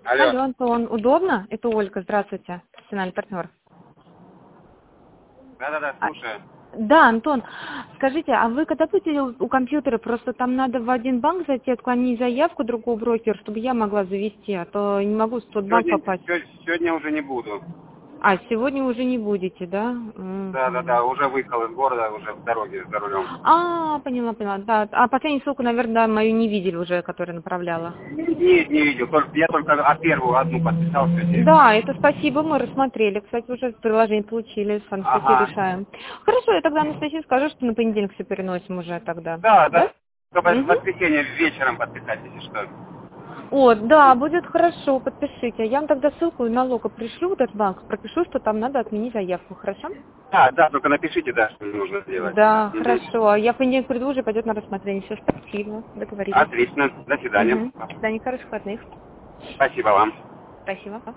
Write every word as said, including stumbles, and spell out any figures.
Алло. Алло, Антон, удобно? Это Ольга, здравствуйте, профессиональный партнер. Да-да-да, А, слушаю. да, Антон, скажите, а вы когда будете у, у компьютера, просто там надо в один банк зайти, отклонить заявку другого брокера, чтобы я могла завести, а то не могу в тот банк Сегодня, попасть. сё- сегодня уже не буду. А, сегодня уже не будете, да? Да-да-да, Мгм. уже выехал из города, уже в дороге за рулем. А, поняла, поняла, да. А последнюю ссылку, наверное, мою не видели уже, которую направляла. Нет, не видел. Только, я только а первую одну подписал сегодня. Да, это спасибо, мы рассмотрели. Кстати, уже приложение получили, с вами статьи Ага. решаем. Хорошо, я тогда Анастасии скажу, что на понедельник все переносим уже тогда. Да, Да? да. Только в Угу. воскресенье вечером подписать, если что. О, да, будет хорошо, подпишите. Я вам тогда ссылку на лого пришлю в этот банк, пропишу, что там надо отменить заявку, хорошо? Да, да, только напишите, да, что нужно сделать. Да, Мгм. хорошо. Я в понедельник приду, уже пойдет на рассмотрение. Все, спасибо. Договорились. Отлично. До свидания. Угу. До свидания, хороших выходных. Спасибо вам. Спасибо.